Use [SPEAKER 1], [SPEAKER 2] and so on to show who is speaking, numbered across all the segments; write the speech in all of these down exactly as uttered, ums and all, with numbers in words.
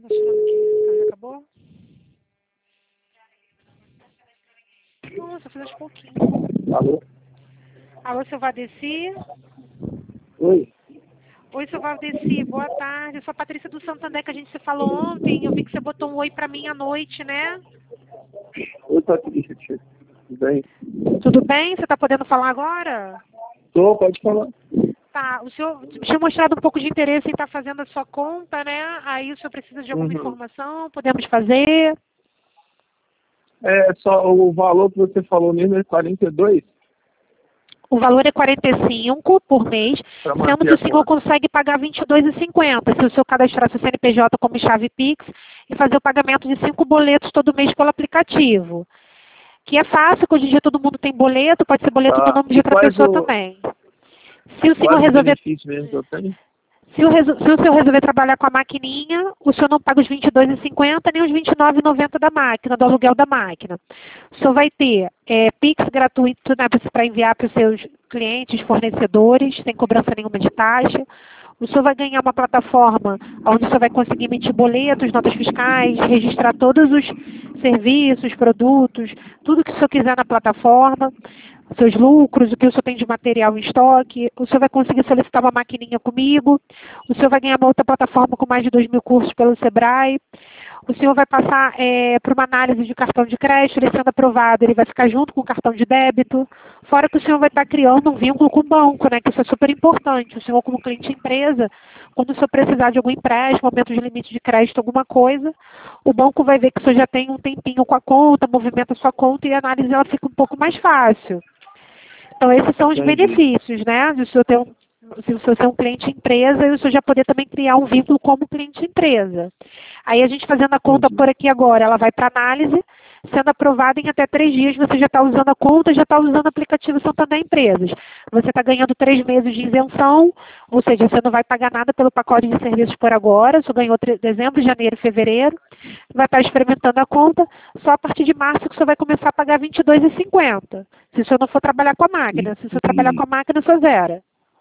[SPEAKER 1] mostrando que já acabou. Nossa, faz aos pouquinhos.
[SPEAKER 2] Alô?
[SPEAKER 1] Alô, seu Valdeci?
[SPEAKER 2] Oi?
[SPEAKER 1] Oi, seu Valdeci, boa tarde. Eu sou a Patrícia do Santander, que a gente se falou ontem. Eu vi que você botou um oi pra mim à noite, né?
[SPEAKER 2] Oi, Patrícia. Tudo bem?
[SPEAKER 1] Tudo bem? Você tá podendo falar agora?
[SPEAKER 2] Tô, pode falar.
[SPEAKER 1] Tá, o senhor tinha mostrado um pouco de interesse em estar fazendo a sua conta, né? Aí o senhor precisa de alguma
[SPEAKER 2] Uhum.
[SPEAKER 1] informação? Podemos fazer?
[SPEAKER 2] É, só o valor que você falou mesmo é quarenta e dois
[SPEAKER 1] O valor é quarenta e cinco por mês,
[SPEAKER 2] para
[SPEAKER 1] sendo
[SPEAKER 2] manter
[SPEAKER 1] que
[SPEAKER 2] a
[SPEAKER 1] o senhor
[SPEAKER 2] conta.
[SPEAKER 1] consegue pagar vinte e dois reais e cinquenta centavos se o senhor cadastrar seu C N P J como chave Pix e fazer o pagamento de cinco boletos todo mês pelo aplicativo. Que é fácil, que hoje em dia todo mundo tem boleto, pode ser boleto no
[SPEAKER 2] Tá.
[SPEAKER 1] nome de
[SPEAKER 2] E
[SPEAKER 1] outra
[SPEAKER 2] quais,
[SPEAKER 1] pessoa
[SPEAKER 2] o,
[SPEAKER 1] também. Se o senhor
[SPEAKER 2] quais os
[SPEAKER 1] resolver
[SPEAKER 2] benefícios mesmo que eu tenho?
[SPEAKER 1] Se o, reso- se o senhor resolver trabalhar com a maquininha, o senhor não paga os vinte e dois reais e cinquenta centavos nem os vinte e nove reais e noventa centavos da máquina, do aluguel da máquina. O senhor vai ter é, Pix gratuito, né, para enviar para os seus clientes, fornecedores, sem cobrança nenhuma de taxa. O senhor vai ganhar uma plataforma onde o senhor vai conseguir emitir boletos, notas fiscais, registrar todos os serviços, produtos, tudo que o senhor quiser na plataforma, seus lucros, o que o senhor tem de material em estoque. O senhor vai conseguir solicitar uma maquininha comigo. O senhor vai ganhar uma outra plataforma com mais de dois mil cursos pelo Sebrae. O senhor vai passar é, por uma análise de cartão de crédito, ele sendo aprovado, ele vai ficar junto com o cartão de débito. Fora que o senhor vai estar criando um vínculo com o banco, né, que isso é super importante. O senhor, como cliente empresa, quando o senhor precisar de algum empréstimo, aumento de limite de crédito, alguma coisa, o banco vai ver que o senhor já tem um tempinho com a conta, movimenta a sua conta e a análise ela fica um pouco mais fácil. Então, esses são os
[SPEAKER 2] Entendi.
[SPEAKER 1] benefícios, né? De o senhor ter um, se o senhor ser um cliente empresa e o senhor já poder também criar um vínculo como cliente empresa. Aí a gente fazendo a conta
[SPEAKER 2] Entendi.
[SPEAKER 1] por aqui agora, ela vai para análise, sendo aprovada em até três dias, você já está usando a conta, já está usando o aplicativo Santander Empresas. Você está ganhando três meses de isenção, ou seja, você não vai pagar nada pelo pacote de serviços por agora, você ganhou tre- dezembro, janeiro e fevereiro, vai estar experimentando a conta, só a partir de março que você vai começar a pagar vinte e dois reais e cinquenta centavos. Se o senhor não for trabalhar com a
[SPEAKER 2] E,
[SPEAKER 1] máquina, se o senhor trabalhar com
[SPEAKER 2] e,
[SPEAKER 1] a máquina, o senhor zera.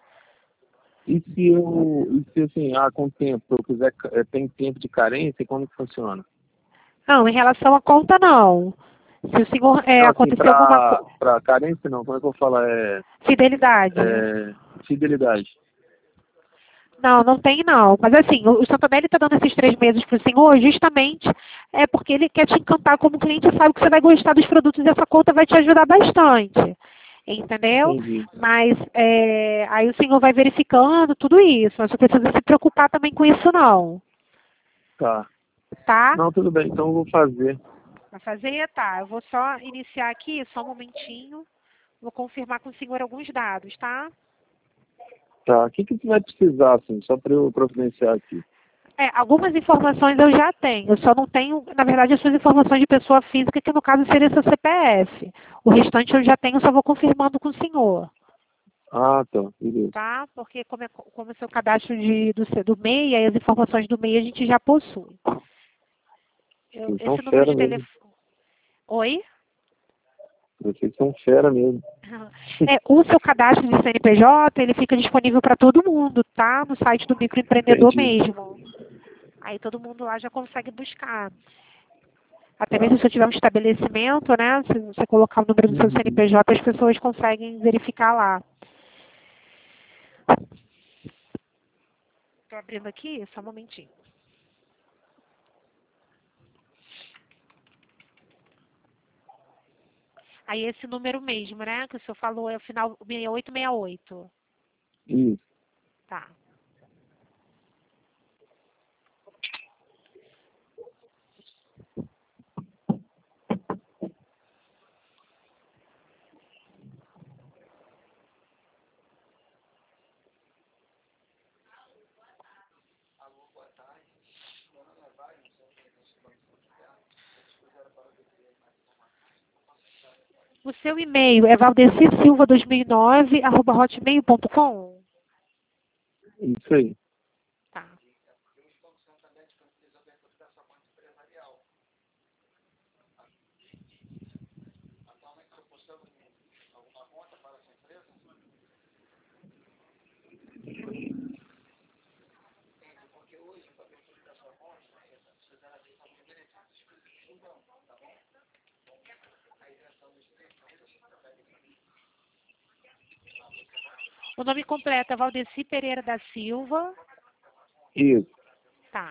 [SPEAKER 2] e se eu, e se assim, ah, com o tempo, eu quiser, eh, tem tempo de carência, como que funciona?
[SPEAKER 1] Não, em relação à conta, não. Se o senhor é,
[SPEAKER 2] Não, assim,
[SPEAKER 1] acontecer alguma
[SPEAKER 2] para
[SPEAKER 1] co-
[SPEAKER 2] para carência não, como é que eu falo? É,
[SPEAKER 1] fidelidade.
[SPEAKER 2] é fidelidade.
[SPEAKER 1] Não, não tem não. Mas assim, o o Santander está dando esses três meses para o senhor justamente é porque ele quer te encantar como cliente e sabe que você vai gostar dos produtos e essa conta vai te ajudar bastante. Entendeu?
[SPEAKER 2] Entendi.
[SPEAKER 1] Mas é, aí o senhor vai verificando tudo isso. Mas você precisa se preocupar também com isso não.
[SPEAKER 2] Tá.
[SPEAKER 1] Tá?
[SPEAKER 2] Não, tudo bem, então eu vou fazer.
[SPEAKER 1] Vai fazer? Tá. Eu vou só iniciar aqui, só um momentinho. Vou confirmar com o senhor alguns dados, tá?
[SPEAKER 2] Tá. O que que você vai precisar, assim, só para eu providenciar aqui?
[SPEAKER 1] É, algumas informações eu já tenho, eu só não tenho, na verdade, as suas informações de pessoa física, que no caso seria seu C P F. O restante eu já tenho, só vou confirmando com o senhor,
[SPEAKER 2] Ah, tá. Beleza.
[SPEAKER 1] tá? Porque como é como é seu cadastro de, do, C- do MEI, aí as informações do MEI a gente já possui. Eu-
[SPEAKER 2] Então,
[SPEAKER 1] esse número
[SPEAKER 2] fera
[SPEAKER 1] de
[SPEAKER 2] mesmo.
[SPEAKER 1] telefone... Oi?
[SPEAKER 2] Vocês são fera mesmo.
[SPEAKER 1] É, o seu cadastro de C N P J, ele fica disponível para todo mundo, tá? No site do microempreendedor
[SPEAKER 2] Entendi.
[SPEAKER 1] mesmo. Aí todo mundo lá já consegue buscar. Até
[SPEAKER 2] Tá.
[SPEAKER 1] mesmo se eu tiver um estabelecimento, né? Se você colocar o número do seu
[SPEAKER 2] Uhum.
[SPEAKER 1] C N P J, as pessoas conseguem verificar lá. Estou abrindo aqui, só um momentinho. Aí esse número mesmo, né? Que o senhor falou é o final seis oito seis oito.
[SPEAKER 2] Isso.
[SPEAKER 1] Tá. O seu e-mail é valdeci silva dois mil e nove arroba hotmail ponto com?
[SPEAKER 2] Isso aí.
[SPEAKER 1] Tá. O nome completo é Valdeci Pereira da Silva.
[SPEAKER 2] Isso.
[SPEAKER 1] Tá.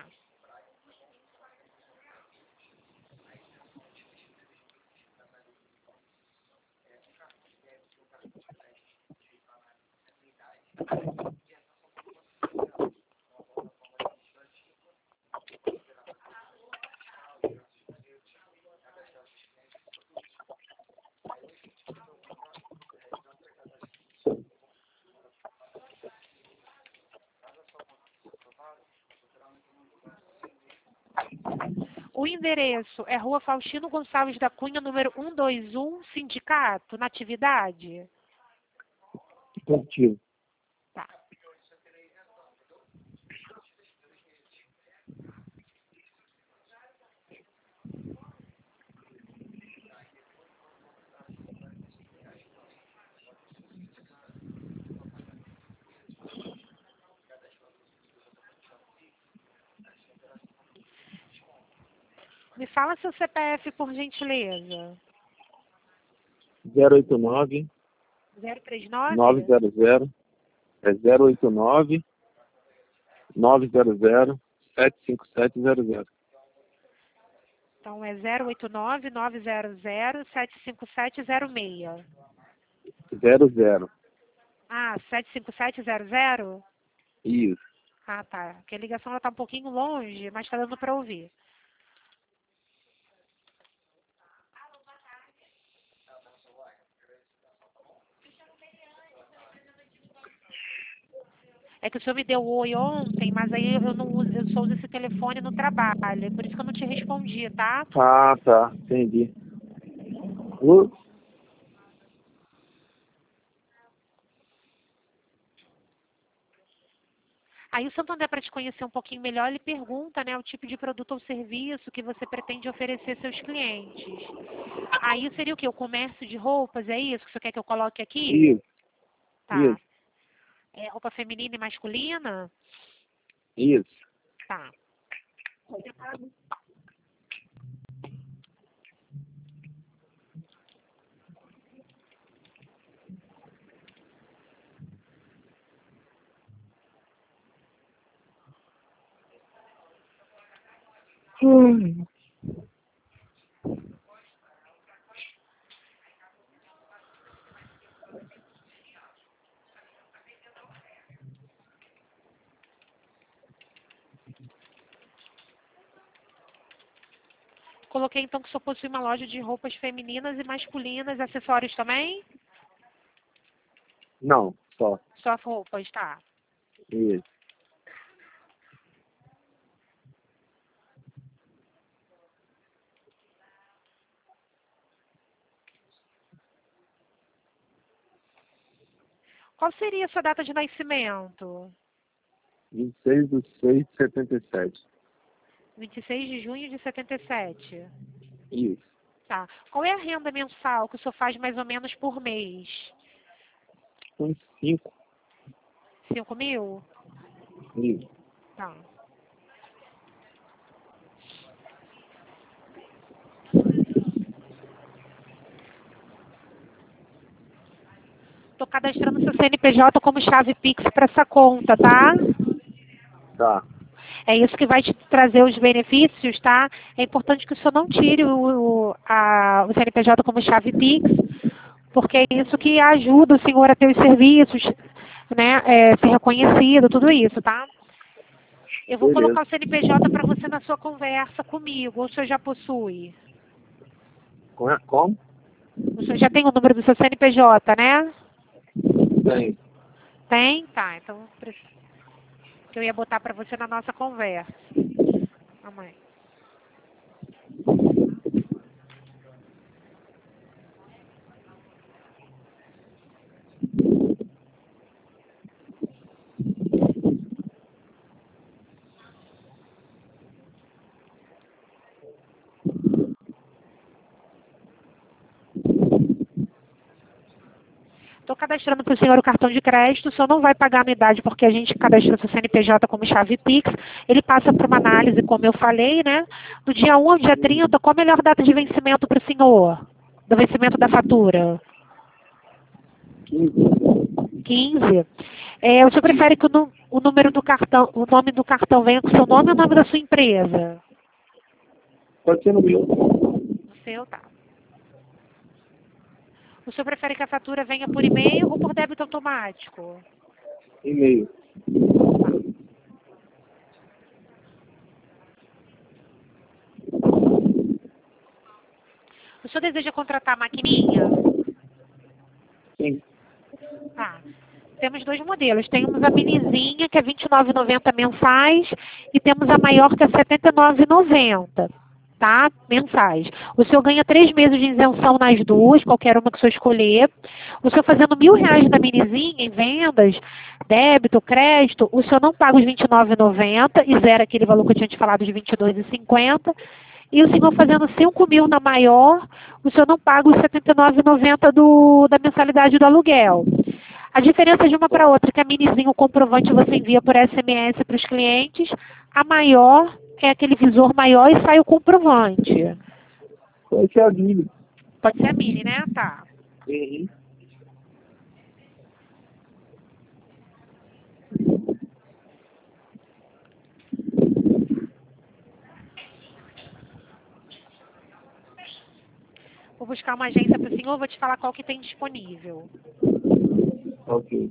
[SPEAKER 1] O endereço é Rua Faustino Gonçalves da Cunha, número cento e vinte e um, Sindicato, Natividade?
[SPEAKER 2] Positivo.
[SPEAKER 1] Tá. Me fala seu C P F, por gentileza.
[SPEAKER 2] zero oito nove,
[SPEAKER 1] zero três nove?
[SPEAKER 2] nove zero zero. É zero oito nove, nove zero zero, sete cinco sete zero zero.
[SPEAKER 1] Então é zero oito nove, nove zero zero, sete cinco sete zero seis.
[SPEAKER 2] Zero zero.
[SPEAKER 1] Ah, sete cinco sete zero zero?
[SPEAKER 2] Isso.
[SPEAKER 1] Ah, tá. Porque a ligação ela tá um pouquinho longe, mas tá dando para ouvir. É que o senhor me deu oi ontem, mas aí eu não uso, eu só uso esse telefone no trabalho. É por isso que eu não te respondi, tá?
[SPEAKER 2] Ah, tá. Entendi. Uh,
[SPEAKER 1] Aí o Santander, para te conhecer um pouquinho melhor, ele pergunta, né, o tipo de produto ou serviço que você pretende oferecer aos seus clientes. Aí seria o quê? O comércio de roupas, é isso que você quer que eu coloque aqui?
[SPEAKER 2] Isso.
[SPEAKER 1] Tá.
[SPEAKER 2] Isso.
[SPEAKER 1] É roupa feminina e masculina?
[SPEAKER 2] Isso.
[SPEAKER 1] Tá.
[SPEAKER 2] Hum.
[SPEAKER 1] Coloquei então que o senhor possui uma loja de roupas femininas e masculinas, acessórios também?
[SPEAKER 2] Não, só.
[SPEAKER 1] Só roupas, tá.
[SPEAKER 2] Isso.
[SPEAKER 1] Qual seria a sua data de nascimento?
[SPEAKER 2] vinte e seis de seis de setenta e sete.
[SPEAKER 1] vinte e seis de junho de setenta e sete.
[SPEAKER 2] Isso.
[SPEAKER 1] Tá. Qual é a renda mensal que o senhor faz mais ou menos por mês?
[SPEAKER 2] Uns cinco.
[SPEAKER 1] Cinco mil?
[SPEAKER 2] Isso.
[SPEAKER 1] Tá. Tô cadastrando seu C N P J como chave Pix para essa conta, tá?
[SPEAKER 2] Tá.
[SPEAKER 1] É isso que vai te trazer os benefícios, tá? É importante que o senhor não tire o, o, a, o C N P J como chave Pix, porque é isso que ajuda o senhor a ter os serviços, né? É, ser reconhecido, tudo isso, tá? Eu vou
[SPEAKER 2] Beleza.
[SPEAKER 1] colocar o C N P J para você na sua conversa comigo. Ou o senhor já possui?
[SPEAKER 2] Como? Como?
[SPEAKER 1] O senhor já tem o número do seu C N P J, né?
[SPEAKER 2] Tem.
[SPEAKER 1] Tem? Tá, então que eu ia botar para você na nossa conversa. Mamãe. Estou cadastrando para o senhor o cartão de crédito, o senhor não vai pagar anuidade porque a gente cadastrou seu C N P J como chave Pix. Ele passa por uma análise, como eu falei, né? Do dia um ao dia trinta, qual a melhor data de vencimento para o senhor? Do vencimento da fatura?
[SPEAKER 2] quinze.
[SPEAKER 1] quinze. É, o senhor prefere que o, nu- o número do cartão, o nome do cartão venha com o seu nome ou o nome da sua empresa?
[SPEAKER 2] Pode ser no meu
[SPEAKER 1] O seu, tá. O senhor prefere que a fatura venha por e-mail ou por débito automático?
[SPEAKER 2] e-mail.
[SPEAKER 1] O senhor deseja contratar a maquininha?
[SPEAKER 2] Sim.
[SPEAKER 1] Tá. Temos dois modelos. Temos a minizinha, que é vinte e nove reais e noventa centavos mensais, e temos a maior, que é setenta e nove reais e noventa centavos, tá? Mensais. O senhor ganha três meses de isenção nas duas, qualquer uma que o senhor escolher. O senhor fazendo mil reais na minizinha em vendas, débito, crédito, o senhor não paga os vinte e nove reais e noventa centavos e zera aquele valor que eu tinha te falado de vinte e dois reais e cinquenta centavos. E o senhor fazendo cinco mil na maior, o senhor não paga os setenta e nove reais e noventa centavos do, da mensalidade do aluguel. A diferença de uma para outra é que a minizinha, o comprovante você envia por S M S para os clientes. A maior é aquele visor maior e sai o comprovante.
[SPEAKER 2] Pode ser a Mini.
[SPEAKER 1] Pode ser a mini, né? Tá.
[SPEAKER 2] Uhum.
[SPEAKER 1] Vou buscar uma agência para o senhor, vou te falar qual que tem disponível.
[SPEAKER 2] Ok.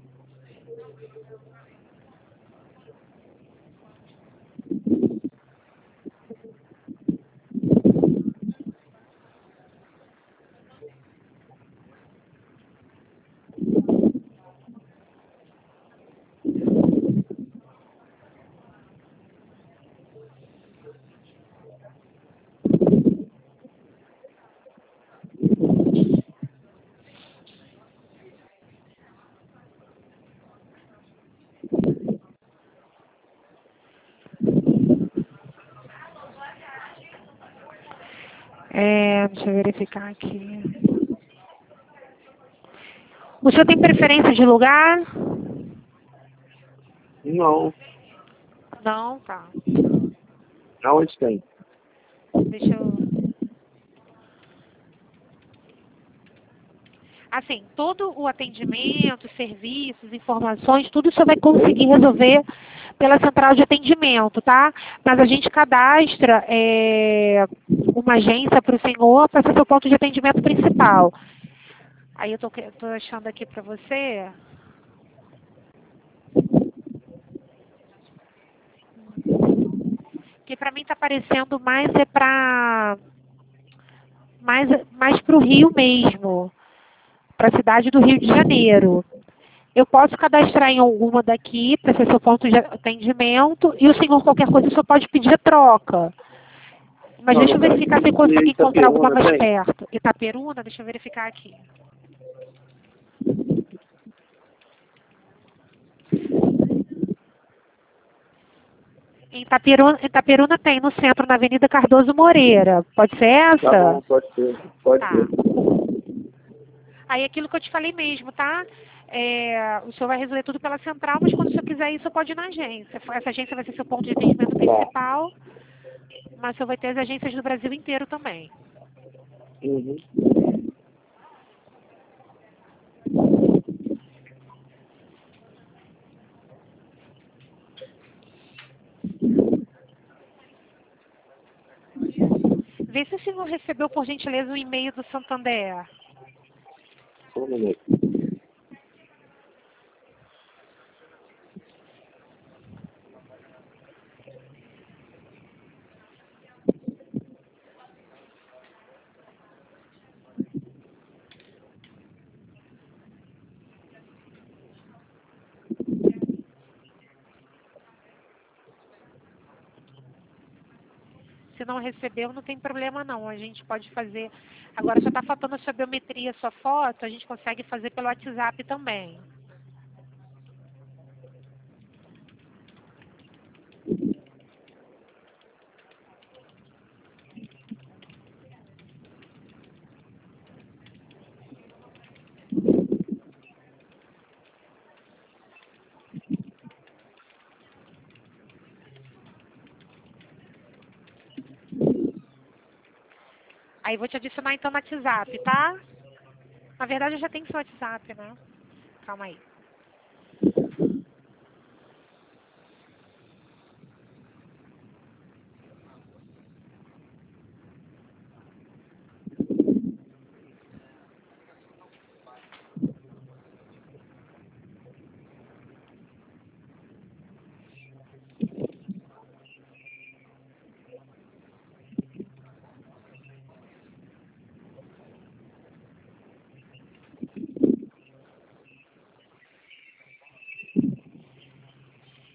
[SPEAKER 1] É, deixa eu verificar aqui. O senhor tem preferência de lugar?
[SPEAKER 2] Não.
[SPEAKER 1] Não, tá.
[SPEAKER 2] Aonde tem?
[SPEAKER 1] Deixa eu... Assim, todo o atendimento, serviços, informações, tudo o senhor vai conseguir resolver pela central de atendimento, tá? Mas a gente cadastra é, uma agência para o senhor para ser seu ponto de atendimento principal. Aí eu tô, que- tô achando aqui para você. Que para mim tá parecendo mais é para mais mais para o Rio mesmo, para a cidade do Rio de Janeiro. Eu posso cadastrar em alguma daqui para ser seu ponto de atendimento e o senhor, qualquer coisa, o senhor pode pedir a troca. Mas
[SPEAKER 2] Não,
[SPEAKER 1] deixa eu
[SPEAKER 2] no caso
[SPEAKER 1] verificar se eu
[SPEAKER 2] de
[SPEAKER 1] consigo encontrar alguma
[SPEAKER 2] Itaperuna
[SPEAKER 1] mais
[SPEAKER 2] tem?
[SPEAKER 1] perto. Itaperuna, deixa eu verificar aqui. Em Itaperuna, Itaperuna tem no centro, na Avenida Cardoso Moreira. Pode ser
[SPEAKER 2] Tá bom,
[SPEAKER 1] essa?
[SPEAKER 2] pode ser. Pode
[SPEAKER 1] Tá.
[SPEAKER 2] ser.
[SPEAKER 1] Aí aquilo que eu te falei mesmo, tá? É, o senhor vai resolver tudo pela central, mas quando o senhor quiser ir, o senhor pode ir na agência. Essa agência vai ser seu ponto de atendimento
[SPEAKER 2] Tá.
[SPEAKER 1] principal, mas o senhor vai ter as agências do Brasil inteiro também.
[SPEAKER 2] Uhum.
[SPEAKER 1] Vê se o senhor recebeu, por gentileza, o e-mail do Santander.
[SPEAKER 2] Só um minuto.
[SPEAKER 1] Se não recebeu, não tem problema não. A gente pode fazer. Agora já está faltando a sua biometria, a sua foto, a gente consegue fazer pelo WhatsApp também. Aí vou te adicionar então no WhatsApp, tá? Na verdade eu já tenho seu WhatsApp, né? Calma aí.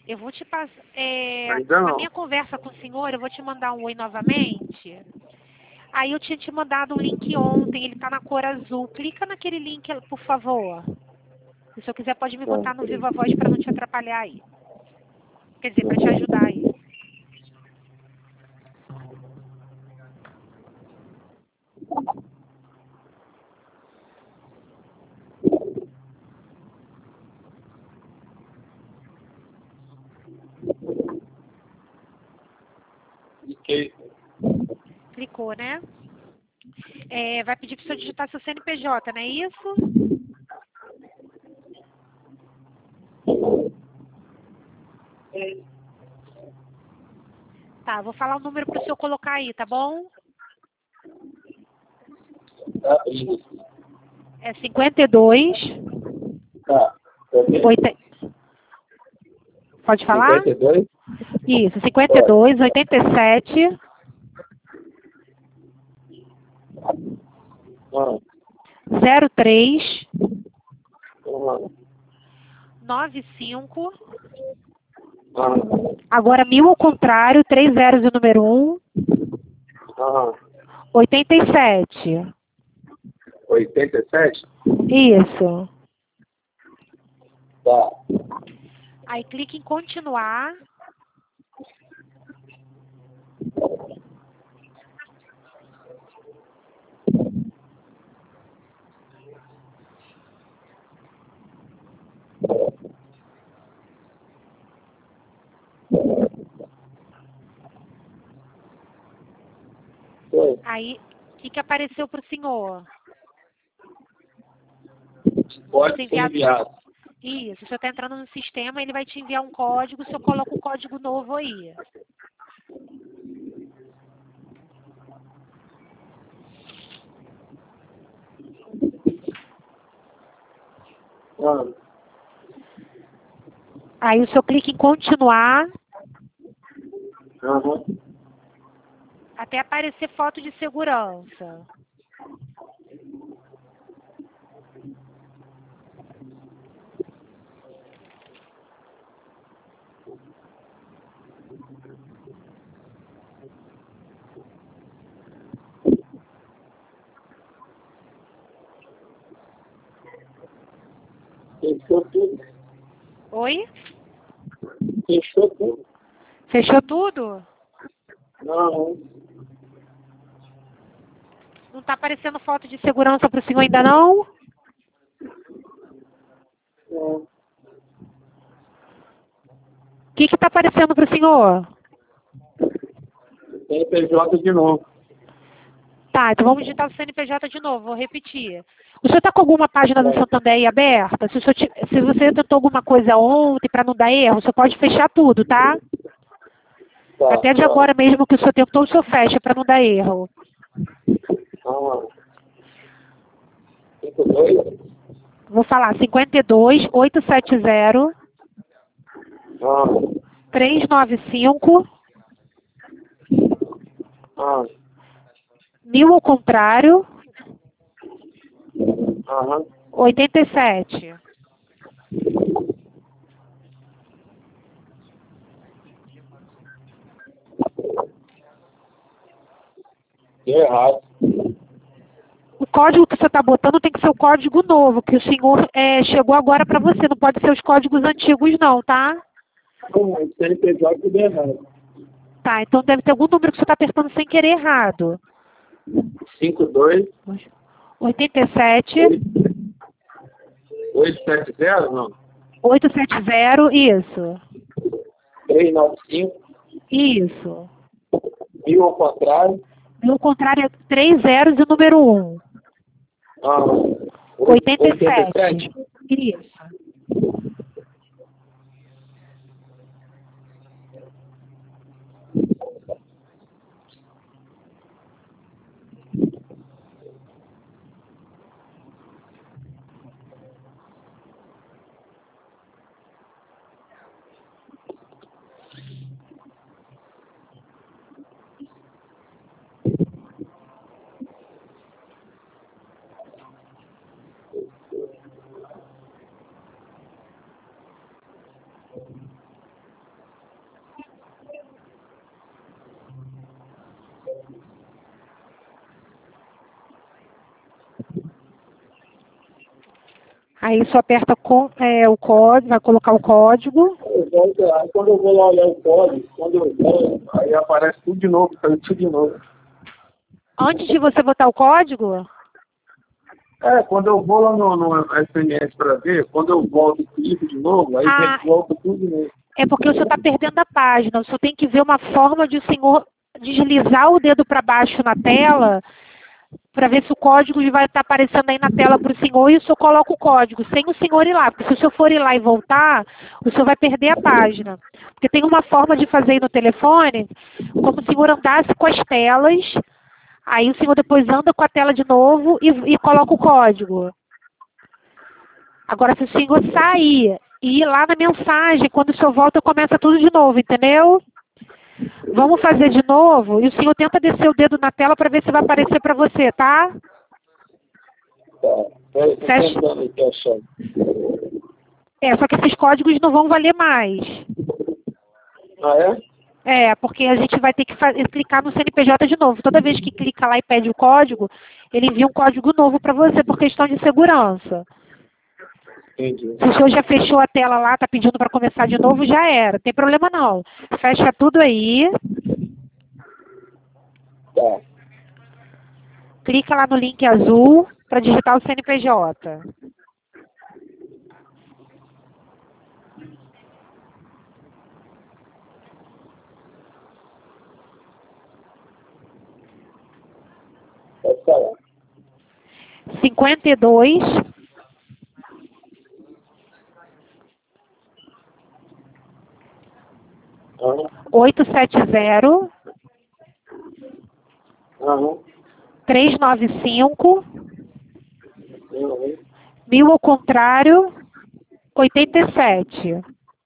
[SPEAKER 1] Eu vou te passar. É,
[SPEAKER 2] Ainda
[SPEAKER 1] a
[SPEAKER 2] não.
[SPEAKER 1] minha conversa com o senhor, eu vou te mandar um oi novamente. Aí eu tinha te mandado um link ontem, ele tá na cor azul. Clica naquele link, por favor. Se o senhor quiser, pode me botar no Viva Voz para não te atrapalhar aí. Quer dizer, para te ajudar aí.
[SPEAKER 2] Cliquei.
[SPEAKER 1] Clicou, né? É, vai pedir para o senhor digitar seu C N P J, não é isso? Tá, vou falar o número para o senhor colocar aí, tá bom?
[SPEAKER 2] Tá, isso.
[SPEAKER 1] É cinquenta e dois.
[SPEAKER 2] Tá.
[SPEAKER 1] oitenta. Pode falar?
[SPEAKER 2] cinquenta e dois?
[SPEAKER 1] Isso, cinquenta e dois, oitenta e sete,
[SPEAKER 2] Ah,
[SPEAKER 1] zero três,
[SPEAKER 2] ah,
[SPEAKER 1] noventa e cinco.
[SPEAKER 2] ah,
[SPEAKER 1] Agora mil ao contrário, três zeros e o número um,
[SPEAKER 2] ah.
[SPEAKER 1] oitenta e sete.
[SPEAKER 2] oitenta e sete?
[SPEAKER 1] Isso.
[SPEAKER 2] Tá.
[SPEAKER 1] Aí clique em continuar.
[SPEAKER 2] Foi.
[SPEAKER 1] Aí, o que, que apareceu para o senhor?
[SPEAKER 2] Pode ser
[SPEAKER 1] Enviado-
[SPEAKER 2] enviado.
[SPEAKER 1] Isso, o senhor está entrando no sistema, ele vai te enviar um código, o senhor coloca o código novo aí.
[SPEAKER 2] Ah,
[SPEAKER 1] Aí o senhor clica em continuar,
[SPEAKER 2] aham.
[SPEAKER 1] até aparecer foto de segurança.
[SPEAKER 2] Fechou tudo.
[SPEAKER 1] Oi?
[SPEAKER 2] Fechou tudo.
[SPEAKER 1] Fechou tudo?
[SPEAKER 2] Não.
[SPEAKER 1] Não está aparecendo foto de segurança para o senhor ainda não?
[SPEAKER 2] Não.
[SPEAKER 1] O que está aparecendo para o senhor?
[SPEAKER 2] C N P J de novo.
[SPEAKER 1] Tá, então vamos digitar o C N P J de novo, vou repetir. O senhor está com alguma página do Santander aí aberta? Se, o senhor ti- se você tentou alguma coisa ontem para não dar erro, o senhor pode fechar tudo, tá?
[SPEAKER 2] Tá.
[SPEAKER 1] Até de
[SPEAKER 2] tá.
[SPEAKER 1] agora mesmo que o senhor tentou, o senhor fecha para não dar erro.
[SPEAKER 2] Ah. cinco dois?
[SPEAKER 1] Vou falar cinquenta e dois, oitocentos e setenta,
[SPEAKER 2] Ah.
[SPEAKER 1] trezentos e noventa e cinco,
[SPEAKER 2] Ah.
[SPEAKER 1] mil ao contrário,
[SPEAKER 2] Aham.
[SPEAKER 1] oitenta e sete.
[SPEAKER 2] Deu errado.
[SPEAKER 1] O código que você está botando tem que ser o código novo, que o senhor é, chegou agora para você. Não pode ser os códigos antigos não, tá?
[SPEAKER 2] Não, o C N P J deu errado.
[SPEAKER 1] Tá, então deve ter algum número que você está apertando sem querer errado.
[SPEAKER 2] cinco dois,
[SPEAKER 1] oitenta e sete,
[SPEAKER 2] oito sete zero, não.
[SPEAKER 1] oitocentos e setenta, isso.
[SPEAKER 2] trezentos e noventa e cinco,
[SPEAKER 1] Isso.
[SPEAKER 2] mil ao contrário.
[SPEAKER 1] E o contrário é três zeros e o número um.
[SPEAKER 2] Ah.
[SPEAKER 1] oitenta e
[SPEAKER 2] oitenta e
[SPEAKER 1] sete.
[SPEAKER 2] sete.
[SPEAKER 1] Isso. Aí só aperta com, é, o código, vai colocar o código.
[SPEAKER 2] Aí quando eu vou lá olhar o código, quando eu vou, aí aparece tudo de novo, saiu tudo de novo.
[SPEAKER 1] Antes de você botar o código?
[SPEAKER 2] É, quando eu vou lá no, no S M S para ver, quando eu volto e clico de novo, aí
[SPEAKER 1] Ah,
[SPEAKER 2] volta tudo de novo.
[SPEAKER 1] é porque o senhor está perdendo a página. O senhor tem que ver uma forma de o senhor deslizar o dedo para baixo na tela para ver se o código vai estar aparecendo aí na tela para o senhor e o senhor coloca o código, sem o senhor ir lá. Porque se o senhor for ir lá e voltar, o senhor vai perder a página. Porque tem uma forma de fazer aí no telefone, como se o senhor andasse com as telas, aí o senhor depois anda com a tela de novo e, e coloca o código. Agora, se o senhor sair e ir lá na mensagem, quando o senhor volta, começa tudo de novo, entendeu? Vamos fazer de novo e o senhor tenta descer o dedo na tela para ver se vai aparecer para você, tá?
[SPEAKER 2] Tá. Eu tô
[SPEAKER 1] Fecha.
[SPEAKER 2] tentando aqui achar.
[SPEAKER 1] É, só que esses códigos não vão valer mais.
[SPEAKER 2] Ah, é?
[SPEAKER 1] É, porque a gente vai ter que fa- clicar no C N P J de novo. Toda vez que clica lá e pede o código, ele envia um código novo para você por questão de segurança.
[SPEAKER 2] Entendi.
[SPEAKER 1] Se o senhor já fechou a tela lá, tá pedindo para começar de novo, já era. Não tem problema não. Fecha tudo aí.
[SPEAKER 2] Tá.
[SPEAKER 1] Clica lá no link azul para digitar o C N P J.
[SPEAKER 2] Pode falar.
[SPEAKER 1] cinquenta e dois,
[SPEAKER 2] Aham.
[SPEAKER 1] oitocentos e setenta,
[SPEAKER 2] Aham.
[SPEAKER 1] trezentos e noventa e cinco,
[SPEAKER 2] Aham.
[SPEAKER 1] mil ao contrário, oitenta e sete.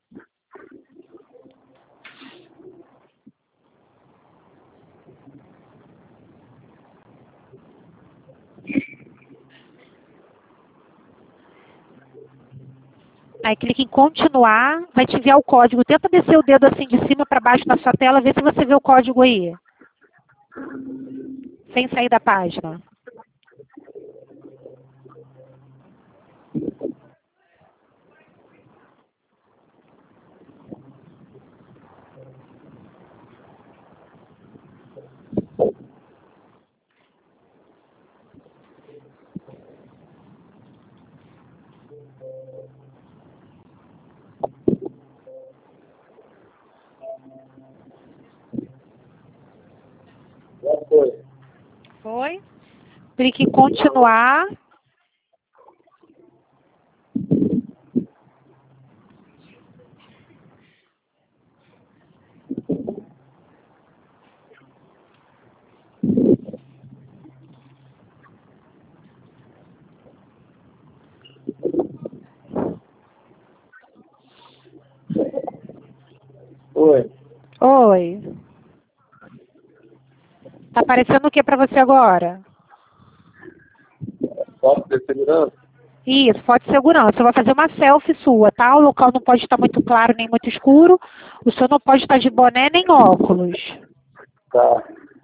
[SPEAKER 1] Aí clica em continuar, vai te enviar o código. Tenta descer o dedo assim de cima para baixo na sua tela, vê se você vê o código aí. Sem sair da página.
[SPEAKER 2] Já foi.
[SPEAKER 1] Foi? Clique em continuar.
[SPEAKER 2] Oi.
[SPEAKER 1] Oi. Tá aparecendo o que para você agora?
[SPEAKER 2] Posso ter segurança?
[SPEAKER 1] Isso, foto de segurança. Você vai fazer uma selfie sua, tá? O local não pode estar muito claro nem muito escuro. O senhor não pode estar de boné nem óculos.
[SPEAKER 2] Tá.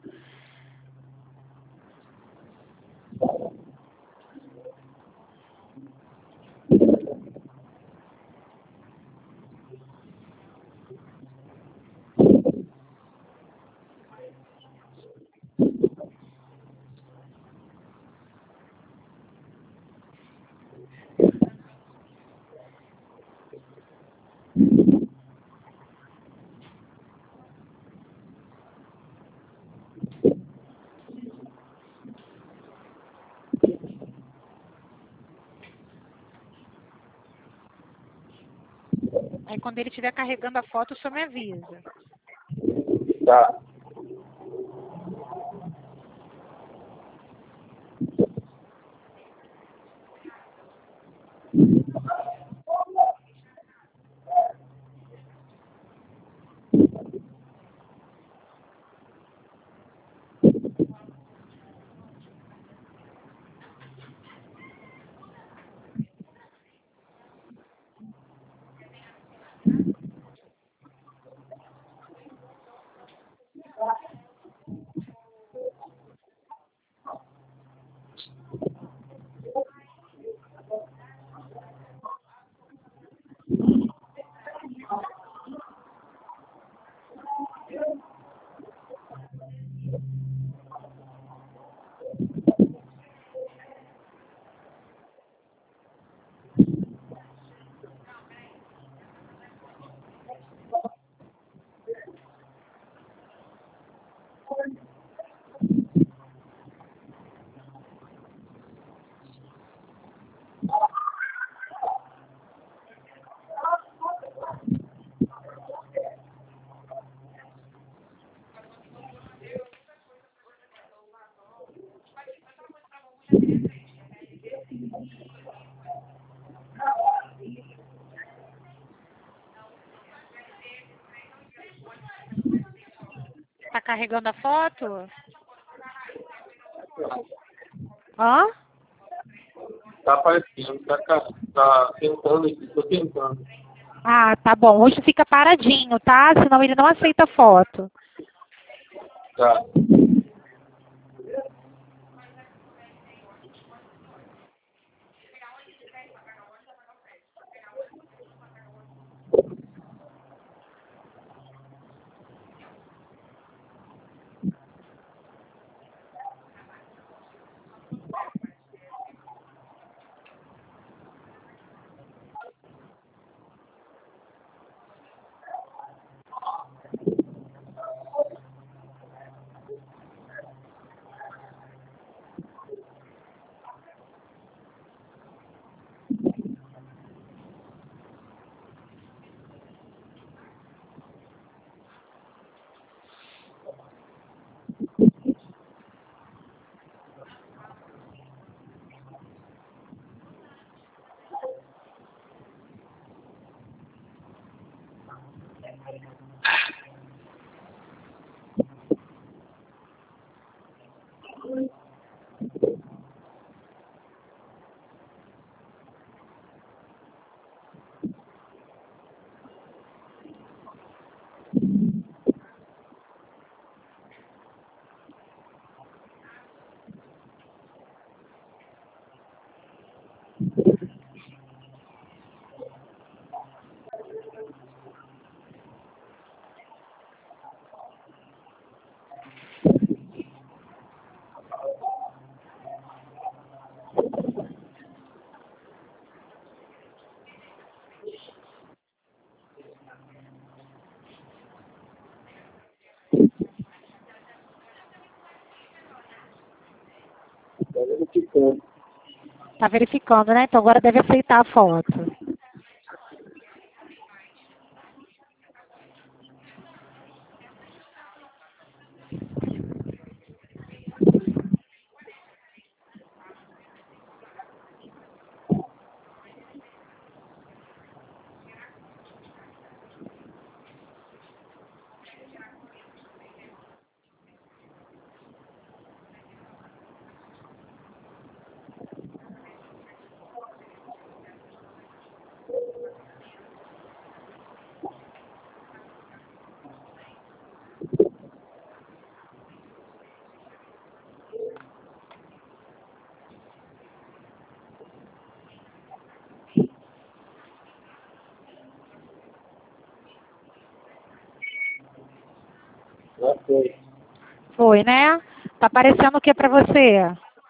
[SPEAKER 1] Aí quando ele estiver carregando a foto, o senhor me avisa.
[SPEAKER 2] Tá.
[SPEAKER 1] carregando a foto? Hã?
[SPEAKER 2] Tá aparecendo, tá, ca- tá tentando aqui, tô tentando.
[SPEAKER 1] Ah, tá bom. O rosto fica paradinho, tá? Senão ele não aceita foto.
[SPEAKER 2] Tá. Tá verificando.
[SPEAKER 1] Tá verificando, né? Então agora deve aceitar a foto.
[SPEAKER 2] Já foi.
[SPEAKER 1] Foi, né? Tá aparecendo o que pra você?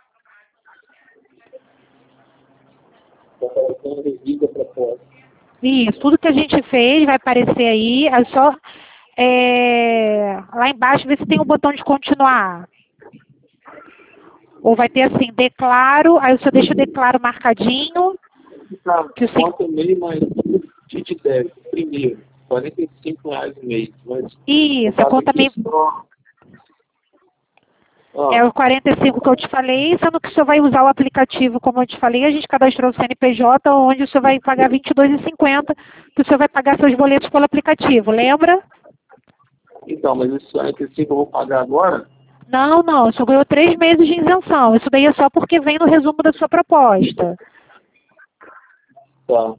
[SPEAKER 2] Tá aparecendo revista pra fora.
[SPEAKER 1] Isso, tudo que a gente fez vai aparecer aí. É só é, lá embaixo ver se tem um botão de continuar. Ou vai ter assim, declaro, aí eu só deixo o declaro marcadinho.
[SPEAKER 2] Tá,
[SPEAKER 1] Que o sen-
[SPEAKER 2] quanto mês, mas te te deve. Primeiro, quarenta e cinco reais o mês. Mas
[SPEAKER 1] Isso, a conta me...
[SPEAKER 2] só... Ó,
[SPEAKER 1] é o quarenta e cinco que eu te falei, sendo que o senhor vai usar o aplicativo, como eu te falei, a gente cadastrou o C N P J, onde o senhor vai pagar vinte e dois reais e cinquenta centavos, que o senhor vai pagar seus boletos pelo aplicativo, lembra?
[SPEAKER 2] então, mas esses quarenta e cinco eu vou pagar agora?
[SPEAKER 1] Não, não, o senhor ganhou três meses de isenção. Isso daí é só porque vem no resumo da sua proposta.
[SPEAKER 2] Tá.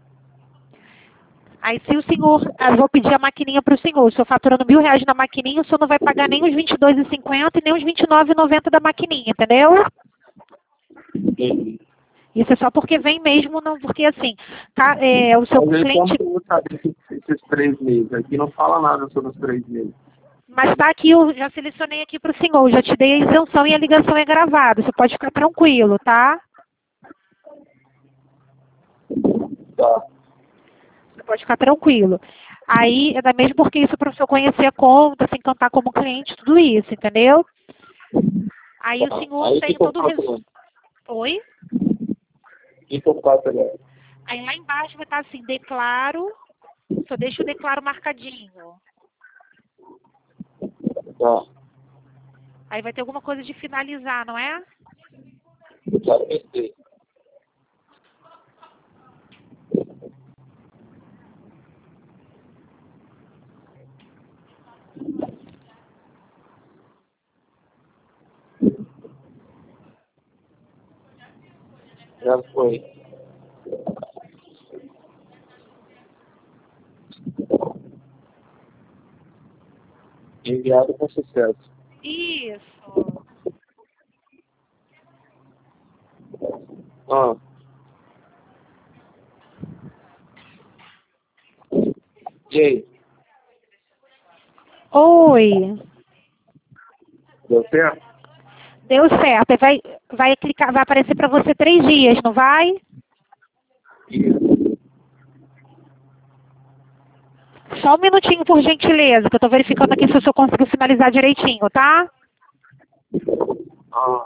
[SPEAKER 1] Aí se o senhor, eu vou pedir a maquininha para o senhor, o senhor faturando mil reais na maquininha, o senhor não vai pagar nem os vinte e dois reais e cinquenta centavos e nem os vinte e nove reais e noventa centavos da maquininha, entendeu?
[SPEAKER 2] Entendi.
[SPEAKER 1] Isso é só porque vem mesmo, não, porque assim, tá, é, o seu
[SPEAKER 2] Mas aí como
[SPEAKER 1] cliente,
[SPEAKER 2] que eu vou saber esses, esses três meses? Aqui não fala nada sobre os três meses.
[SPEAKER 1] mas tá aqui, eu já selecionei aqui para o senhor, já te dei a isenção e a ligação é gravada, você pode ficar tranquilo, tá?
[SPEAKER 2] Tá.
[SPEAKER 1] Você pode ficar tranquilo. Aí, é da mesmo porque isso para o senhor conhecer a conta, se encantar como cliente, tudo isso, entendeu? Aí o
[SPEAKER 2] Tá.
[SPEAKER 1] senhor
[SPEAKER 2] Aí o que,
[SPEAKER 1] tem
[SPEAKER 2] que eu
[SPEAKER 1] todo o
[SPEAKER 2] faço
[SPEAKER 1] resumo.
[SPEAKER 2] agora?
[SPEAKER 1] Oi?
[SPEAKER 2] O que, que eu faço agora?
[SPEAKER 1] Aí lá embaixo vai estar assim, declaro, só deixa o declaro marcadinho.
[SPEAKER 2] Tá.
[SPEAKER 1] Aí vai ter alguma coisa de finalizar, não é?
[SPEAKER 2] Já pensei. Já foi. Enviado com sucesso.
[SPEAKER 1] Isso.
[SPEAKER 2] Ah. E aí?
[SPEAKER 1] Oi.
[SPEAKER 2] Deu certo?
[SPEAKER 1] Deu certo. Vai, vai clicar, vai aparecer para você três dias, não vai?
[SPEAKER 2] Isso.
[SPEAKER 1] Só um minutinho, por gentileza, que eu estou verificando aqui se o senhor conseguiu finalizar direitinho, tá?
[SPEAKER 2] Ah.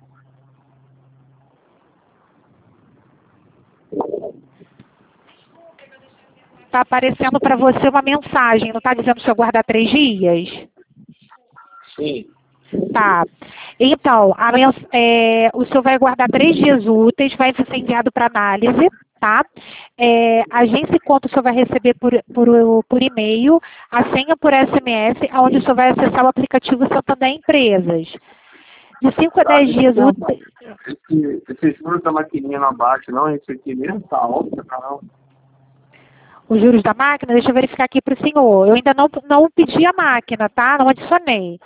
[SPEAKER 1] Tá aparecendo para você uma mensagem, não está dizendo se eu guardar três dias?
[SPEAKER 2] Sim.
[SPEAKER 1] Tá. Então, a mens- é, o senhor vai guardar três dias úteis, vai ser enviado para análise, tá? É, agência e conta o senhor vai receber por, por, por e-mail, a senha por S M S, onde o senhor vai acessar o aplicativo Santander Empresas. De cinco a
[SPEAKER 2] Tá,
[SPEAKER 1] dez
[SPEAKER 2] deixa
[SPEAKER 1] dias
[SPEAKER 2] eu perguntar.
[SPEAKER 1] úteis.
[SPEAKER 2] Esse, esse juro da maquininha lá abaixo, não? Esse aqui mesmo tá alto, não?
[SPEAKER 1] Os juros da máquina, deixa eu verificar aqui para o senhor. Eu ainda não, não pedi a máquina, tá? Não adicionei.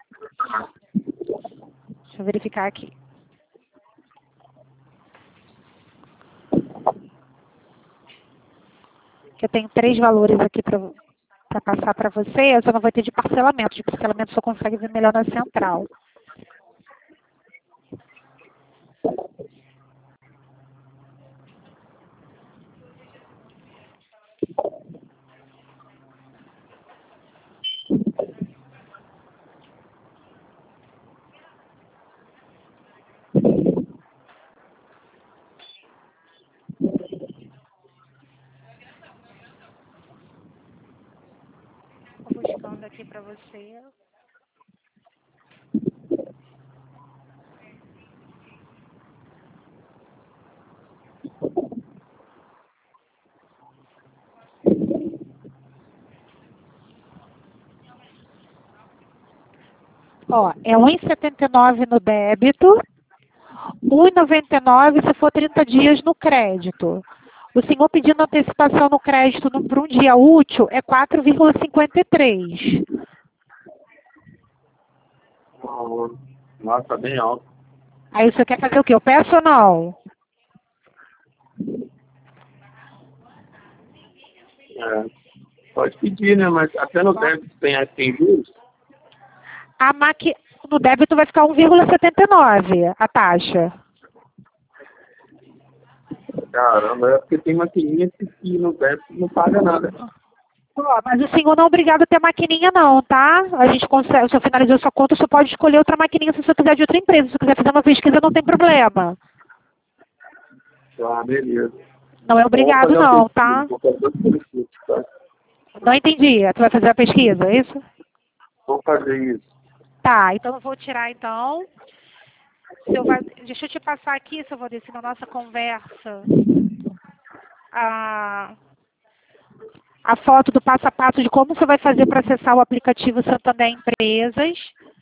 [SPEAKER 1] Deixa eu verificar aqui. Que eu tenho três valores aqui para passar para você. Eu só não vou ter de parcelamento. De parcelamento só consegue ver melhor na central. Estou buscando aqui para você. Ó, é um real e setenta e nove centavos no débito, um real e noventa e nove centavos se for trinta dias no crédito. O senhor pedindo antecipação no crédito para um dia útil é quatro vírgula cinquenta e três.
[SPEAKER 2] Ah, nossa, tá bem alto.
[SPEAKER 1] Aí o senhor quer fazer o quê? Eu peço ou não?
[SPEAKER 2] É. Pode pedir, né? Mas até no débito tem, tem juros?
[SPEAKER 1] A maqui... No débito vai ficar um vírgula setenta e nove a taxa.
[SPEAKER 2] Caramba, é porque tem maquininha que que no débito não paga nada.
[SPEAKER 1] Ó, mas o senhor não é obrigado a ter maquininha não, tá? A gente consegue, o senhor finalizou sua conta, o senhor pode escolher outra maquininha se o senhor quiser de outra empresa. Se o senhor quiser fazer uma pesquisa, não tem problema.
[SPEAKER 2] Ah, beleza.
[SPEAKER 1] Não é
[SPEAKER 2] Vou
[SPEAKER 1] obrigado
[SPEAKER 2] fazer uma
[SPEAKER 1] não,
[SPEAKER 2] pesquisa,
[SPEAKER 1] tá?
[SPEAKER 2] vou fazer uma pesquisa, tá?
[SPEAKER 1] Não entendi. Tu vai fazer a pesquisa, é isso?
[SPEAKER 2] Vou fazer isso.
[SPEAKER 1] Tá, então eu vou tirar então. Se eu vai... Deixa eu te passar aqui, se eu vou descer na nossa conversa. A... a foto do passo a passo de como você vai fazer para acessar o aplicativo Santander Empresas.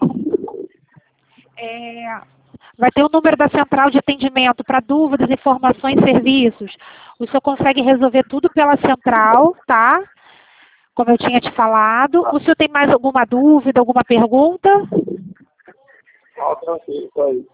[SPEAKER 1] É... Vai ter o número da central de atendimento para dúvidas, informações, serviços. O senhor consegue resolver tudo pela central, tá? Como eu tinha te falado. O senhor tem mais alguma dúvida, alguma pergunta?
[SPEAKER 2] Ah, tranquilo, só isso.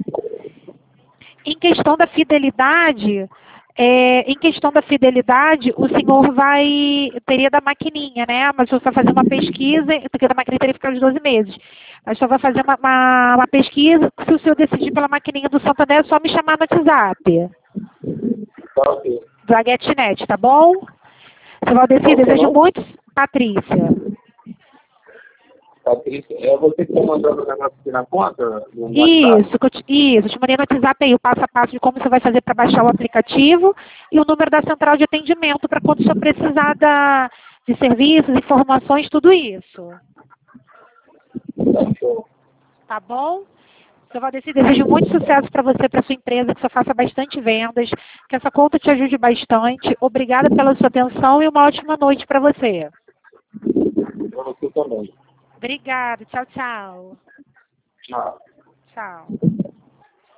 [SPEAKER 1] Em questão da fidelidade, é, em questão da fidelidade, o senhor vai, teria da maquininha, né? Mas o senhor vai fazer uma pesquisa, porque da maquininha teria que ficar uns doze meses. Mas o senhor vai fazer uma, uma, uma pesquisa, se o senhor decidir pela maquininha do Santander, é só me chamar no WhatsApp,
[SPEAKER 2] Tá ok.
[SPEAKER 1] do GetNet, tá bom? Seu Valdeci, desejo muito, Patrícia.
[SPEAKER 2] Patrícia, é você que está mandando o negócio aqui na conta? No WhatsApp?
[SPEAKER 1] Isso, que eu te- isso, eu te mandei no WhatsApp aí o passo a passo de como você vai fazer para baixar o aplicativo e o número da central de atendimento para quando você precisar da, de serviços, informações, tudo isso.
[SPEAKER 2] Tá show.
[SPEAKER 1] Tá bom? Seu Valdeci, desejo muito sucesso para você, para sua empresa, que você faça bastante vendas, que essa conta te ajude bastante. Obrigada pela sua atenção e uma ótima noite para você.
[SPEAKER 2] Para você também.
[SPEAKER 1] Obrigada, tchau, tchau.
[SPEAKER 2] Tchau.
[SPEAKER 1] Tchau.